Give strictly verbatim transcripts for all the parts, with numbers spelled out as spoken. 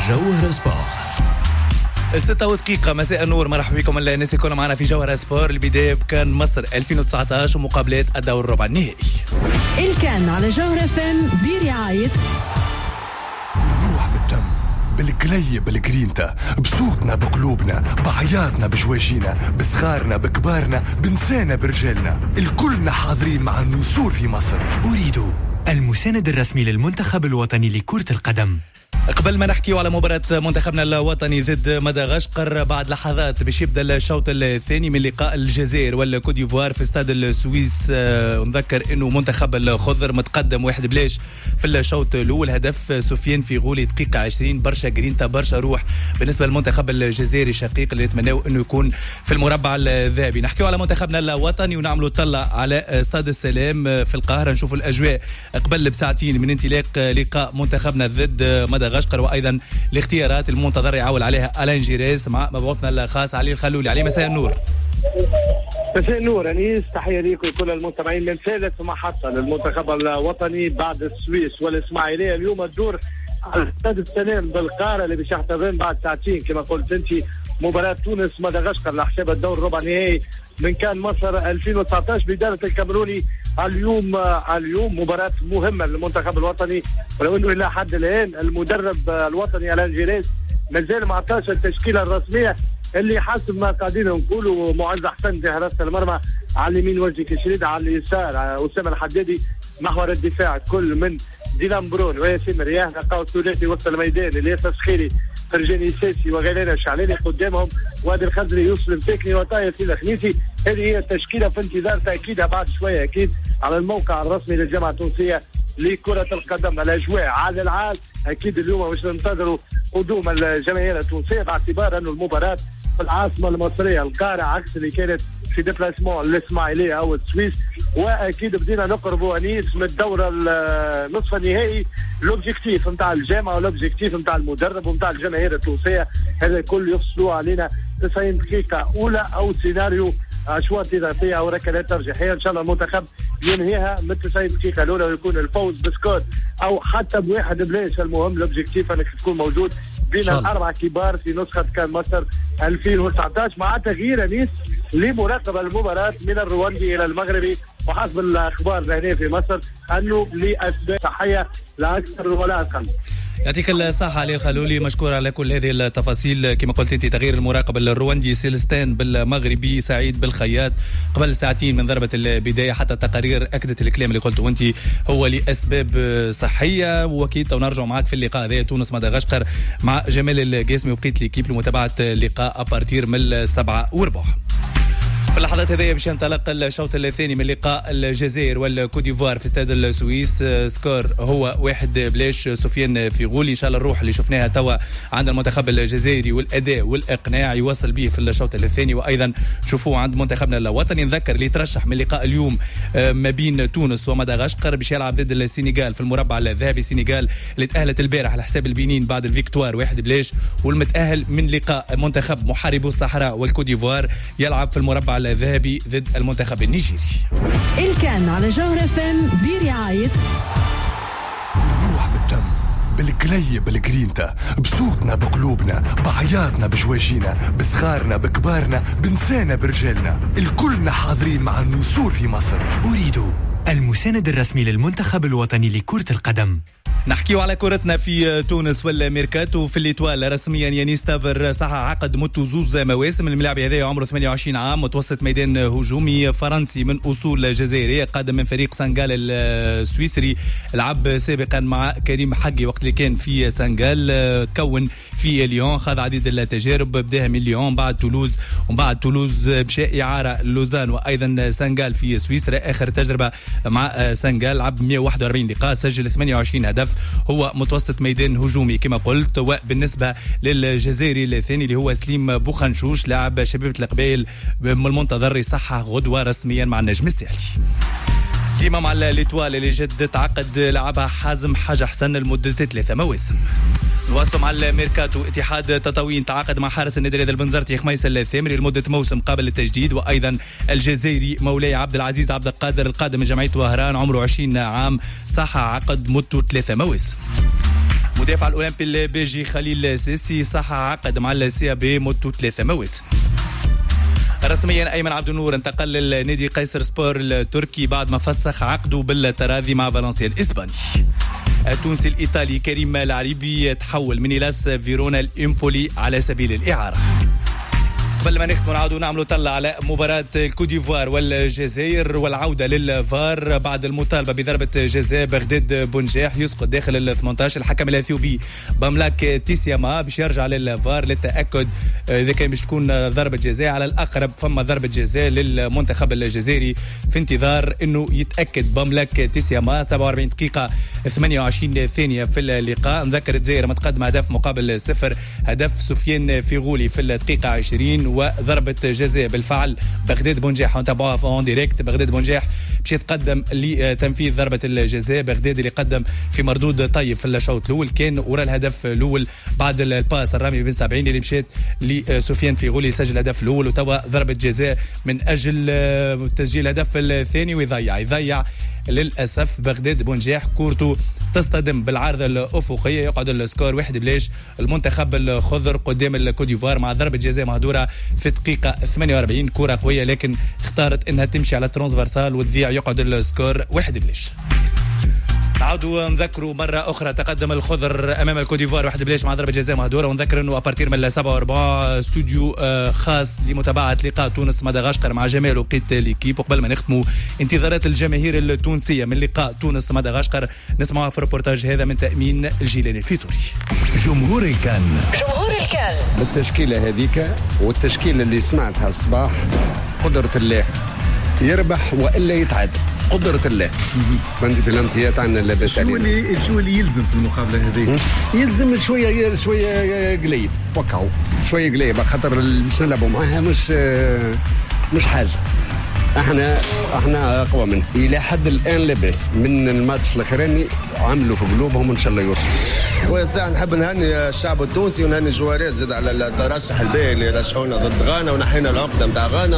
جوهرة سبور. ستة ودقيقة مساء النور، مرحبا بكم الناس يكونوا معنا في جوهرة سبور. البداية كان مصر ألفين وتسعة عشر ومقابلات الدور الربع النهائي. الكان على جوهرة فم برعاية بالروح بالدم بالقلي بالجرينتا، بصوتنا بقلوبنا، بعياطنا بجواجينا، بصغارنا بكبارنا، بنسانا برجالنا، الكلنا حاضرين مع النسور في مصر. أريد المساند الرسمي للمنتخب الوطني لكرة القدم. قبل ما نحكيو على مباراة منتخبنا الوطني ضد مدغشقر، بعد لحظات باش يبدا الشوط الثاني من لقاء الجزائر والكوت ديفوار في استاد السويس. نذكر انه منتخب الخضر متقدم واحد بلاش في الشوط الاول، هدف سفيان فيغولي دقيقة عشرين. برشا جرينتا برشا روح بالنسبة للمنتخب الجزائري الشقيق اللي نتمناو انه يكون في المربع الذهبي. نحكيو على منتخبنا الوطني ونعملوا طلة على استاد السلام في القاهرة، نشوفوا الاجواء قبل بساعتين من انطلاق لقاء منتخبنا ضد مدغشقر، وايضا الاختيارات المنتظره يعول عليها الان جيريس مع مبعوثنا الخاص علي الخلولي. علي مساء النور. مساء النور انيس، تحيه ليكم كل المستمعين. من ثالث محطه للمنتخب الوطني بعد السويس والاسماعيليه، اليوم الدور على استاد السلام بالقاهره اللي باش يحتضن بعد ساعتين كما قلت انت مباراه تونس مدغشقر لحساب الدور ربع نهائي من كان مصر ألفين وتسعة عشر بإدارة الكاميروني. اليوم اليوم مباراة مهمة للمنتخب الوطني، ولو انه الى حد الان المدرب الوطني الان جيريس مازال ما عطاش التشكيلة الرسمية اللي حسب ما قاعدين نقولوا معز حسن في حراسة المرمى، على اليمين وجهي كشريد، على اليسار أسامة الحدادي، محور الدفاع كل من ديلان برون وياسين رياه، لقاو الثلاثي وسط الميدان الياس السخيري، فرجاني ساسي وغيلان شعلاني، قدامهم وادي الخزري، يوسف المتاكني وطايف الخنيسي. هذه هي التشكيله في انتظار تاكيدها بعد شويه اكيد على الموقع الرسمي للجامعه التونسيه لكره القدم. الاجواء على العال اكيد اليوم باش ننتظروا قدوم الجماهير التونسيه، باعتبار انه المباراه في العاصمه المصريه القاهره عكس اللي كانت في ديبلاسمون الاسماعيليه او السويس. واكيد بدينا نقربوا انيس من الدوره النصف النهائي. لوبجيكتيف نتاع الجامعه ولوبجيكتيف نتاع المدرب ونتاع الجماهير التونسيه هذا الكل يفصلوا علينا تسعين دقيقه اولى او سيناريو اشواط اضافيه او ركلات ترجيحيه. ان شاء الله المنتخب ينهيها من تسعين دقيقه الاولى ويكون الفوز بسكور او حتى بواحد بلاش. المهم لوبجيكتيف انك تكون موجود بين الاربع كبار في نسخه كان مصر ألفين وتسعة عشر، مع تغيير انيس لمراقبه المباراه من الرواندي الى المغربي، وحسب الاخبار هنا في مصر انه لاسباب صحيه لا اكثر ولا اقل. يعطيك الصحة علي الخلولي، مشكور على كل هذه التفاصيل. كما قلت انت تغيير المراقب الرواندي سيلستان بالمغربي سعيد بالخياط قبل ساعتين من ضربة البداية، حتى التقارير اكدت الكلام اللي قلته انت هو لاسباب صحية. واكيد ونرجع معك في اللقاء هذا تونس مدغشقر مع جمال القاسمي وبقية ليكيب لمتابعة اللقاء ابارتير من السبعة وربع. في اللحظات هذه باش ينطلق الشوط الثاني من لقاء الجزائر والكوت ديفوار في استاد السويس. سكور هو واحد بلاش سفيان فيغولي. ان شاء الله الروح اللي شفناها توا عند المنتخب الجزائري والاداء والاقناع يوصل به في الشوط الثاني، وايضا شوفوه عند منتخبنا الوطني. نذكر اللي ترشح من لقاء اليوم ما بين تونس ومدغشقر باش يلعب ضد السنغال في المربع الذهبي. السنغال اللي تاهلت البارح على حساب البنين بعد الفيكتوار واحد بلاش، والمتاهل من لقاء منتخب محاربو الصحراء والكوت ديفوار يلعب في المربع الذهبي ضد المنتخب النيجيري. الكان على جوهرة فم برعاية بالروح بالدم بالقلي بالجرينتا، بصوتنا بقلوبنا، بعياطنا بجواجينا، بصغارنا بكبارنا، بنسانا برجالنا، الكلنا حاضرين مع النسور في مصر. أريد المساند الرسمي للمنتخب الوطني لكرة القدم. نحكيو على كرتنا في تونس والميركاتو في الإطوال. رسميا يانيس تافر صح عقد مدته زوز مواسم. الملاعب هذا عمره ثمانية وعشرين عام، متوسط ميدان هجومي فرنسي من أصول جزائرية، قادم من فريق سنغال السويسري. لعب سابقا مع كريم حقي وقت اللي كان في سنغال، تكون في ليون، خاض عديد التجارب، بداها من ليون بعد تولوز، ومن بعد تولوز مشى إعارة لوزان وأيضا سنغال في سويسرا. آخر تجربة مع سنغال لعب مئة وواحد وأربعين لقاء، سجل ثمانية وعشرين هدف. هو متوسط ميدان هجومي كما قلت. وبالنسبة للجزائري الثاني اللي هو سليم بوخنشوش، لاعب شبيبة القبائل، من المنتظر يصحح غدوة رسميا مع النجم الساحلي. ديما مع الإطوال اللي جد تعقد لعبها حازم حاج حسن لمدة ثلاثة مواسم. نواصلوا مع الميركاتو. اتحاد تطاوين تعاقد مع حارس النادي البنزرتي خميس الثامري لمدة موسم قابل للتجديد. وأيضا الجزائري مولاي عبد العزيز عبد القادر القادم من جمعية وهران، عمره عشرين عام، صح عقد مدته ثلاثة مواسم. مدافع الأولمبي البيجي خليل سيسي صح عقد مع السي بي مدته ثلاثة مواسم. رسميا أيمن عبد النور انتقل للنادي قيصر سبور التركي بعد ما فسخ عقده بالتراضي مع فالنسيا الإسباني. التونسي الإيطالي كريم العريبي تحول من إلاس فيرونا الإمبولي على سبيل الإعارة. قبل ما نختم نعاودوا نعملوا طلع على مباراة الكوديفوار والجزائر والعودة للفار بعد المطالبة بضربة جزاء بغداد بنجاح يسقط داخل ال ثمانية عشر. الحكم الأثيوبي بملاك تيسياما باش يرجع للفار للتأكد إذا كان باش تكون ضربة جزاء. على الأقرب فما ضربة جزاء للمنتخب الجزائري في انتظار إنه يتأكد بملاك تيسياما. سبعة وأربعين دقيقة ثمانية وعشرين ثانية في اللقاء. نذكر الجزائر متقدم هدف مقابل صفر. هدف سفيان فيغولي في الدقيقة عشرين وضربة جزاء بالفعل بغداد بنجاح. نتابعوها في اون ديريكت. بغداد بنجاح باش يتقدم لتنفيذ ضربة الجزاء. بغداد اللي قدم في مردود طيب في الشوط الأول كان وراء الهدف الأول بعد الباس الرامي بن سبعين اللي مشات لسفيان فيغولي يسجل الهدف الأول وتوا ضربة جزاء من أجل تسجيل الهدف الثاني ويضيع يضيع للأسف بغداد بنجاح كورته تصطدم بالعارضة الأفقية. يقعد السكور واحد بلاش المنتخب الخضر قدام الكوديفوار مع ضربة جزاء مهدورة في دقيقة ثمانية وأربعين. كرة قوية لكن اختارت انها تمشي على الترانسفرسال وتضيع. يقعد السكور واحد بلاش. نعاودوا نذكروا مرة أخرى تقدم الخضر أمام الكوديفوار واحد بلاش مع ضربة جزاء مهدورة. ونذكر أنه أبارتير من سبعة وأربعة استوديو خاص لمتابعة لقاء تونس مدغشقر مع جمال وقيت ليكيب. وقبل ما نختموا انتظارات الجماهير التونسية من لقاء تونس مدغشقر نسمعها في الريبورتاج هذا من تأمين الجيلاني الفيتوري. جمهور الكان جمهور الكان بالتشكيلة هذيك والتشكيلة اللي سمعتها الصباح قدرة الله يربح وإلا يتعادل. قدرة الله بندي بلانتيات عنا لا باس علينا. شو اللي شو اللي يلزم في المقابلة هذه؟ يلزم شوية شوية قليل وكاو شوية قليل خاطر باش نلعبوا معاها مش مش حاجة. احنا احنا اقوى منه الى حد الان لاباس من الماتش الاخراني عملوا في قلوبهم ان شاء الله يوصلوا. وساعة نحب نهني الشعب التونسي ونهني الجوارات زاد على الترشح الباهي اللي رشحونا ضد غانا ونحينا العقدة نتاع غانا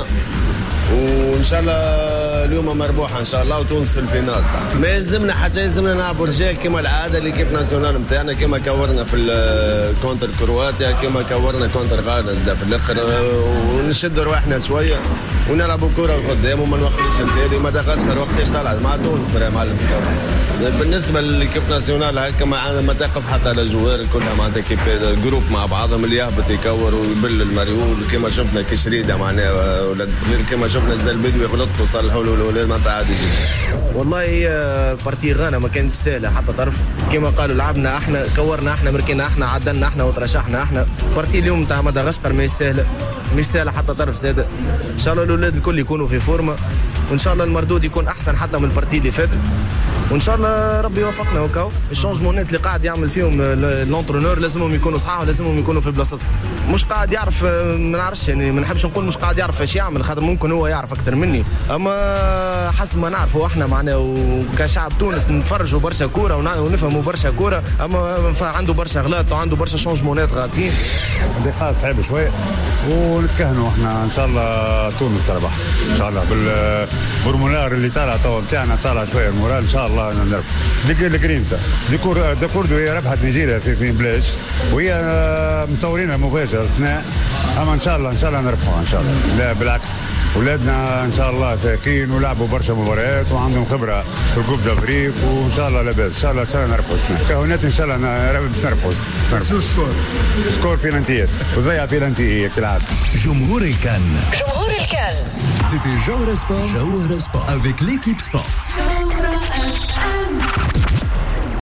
وان شاء الله اليوم مربوحه ان شاء الله وتونس في الفينال صح. ما يلزمنا حتى يلزمنا نلعبوا رجال كما العاده ليكيب ناسيونال نتاعنا كما كورنا في الكونتر كرواتيا كما كورنا كونتر غانا في الاخر ونشدوا رواحنا شويه ونلعبوا كره لقدام وما نوقفوش التالي. مدغشقر وقتاش طلعت مع تونس يا معلم. بالنسبه للكيب ناسيونال هكا ما تقف حتى على الجوار كلها معناتها كيف جروب مع بعضهم اللي يهبط يكور ويبل المريول كما شفنا كشريده معناها ولاد صغير كما شفنا زي البدوي غلطوا صلحوا له الولاد ما عادي يجي. والله بارتي غانا ما كانت سهله حتى طرف كما قالوا لعبنا احنا كورنا احنا مركينا احنا عدلنا احنا وترشحنا احنا. بارتي اليوم تاع مدغشقر مش سهله مش سهله حتى طرف ساده. ان شاء الله الاولاد الكل يكونوا في فورمه وان شاء الله المردود يكون احسن حتى من البارتي اللي فاتت وان شاء الله ربي يوفقنا. وكاو الشونجمونات اللي قاعد يعمل فيهم لونترونور لازمهم يكونوا صحاح ولازمهم يكونوا في بلاصتهم. مش قاعد يعرف ما نعرفش يعني ما نحبش نقول مش قاعد يعرف ايش يعمل خاطر ممكن هو يعرف اكثر مني اما حسب ما نعرفوا احنا معنا وكشعب تونس نتفرجوا برشا كوره ونفهموا برشا كوره اما عنده برشا غلط وعنده برشا شونجمونات غالطين. اللقاء صعيب شوي ونتكهنوا احنا ان شاء الله تونس تربح ان شاء الله بالمونار اللي طالع تو نتاعنا طالع شويه المورال ان شاء الله نربح. ديك الجرينتا ديكور ديكور هي ربحت نيجيريا في في بلاش وهي مصورينها مفاجاه صناع اما ان شاء الله ان شاء الله نربحوا ان شاء الله. لا بالعكس ولادنا ان شاء الله فاكين ولعبوا برشا مباريات وعندهم خبره في الكوب دافريك وان شاء الله لاباس ان شاء الله ان شاء الله نربحوا السنه كهونات ان شاء الله نربحوا. شو السكور؟ سكور بيلانتيات وضيع بيلانتي هي كالعاده. جمهور الكان جمهور الكان C'était Jawhara Sport. Jawhara Sport avec l'équipe sport. جوهرة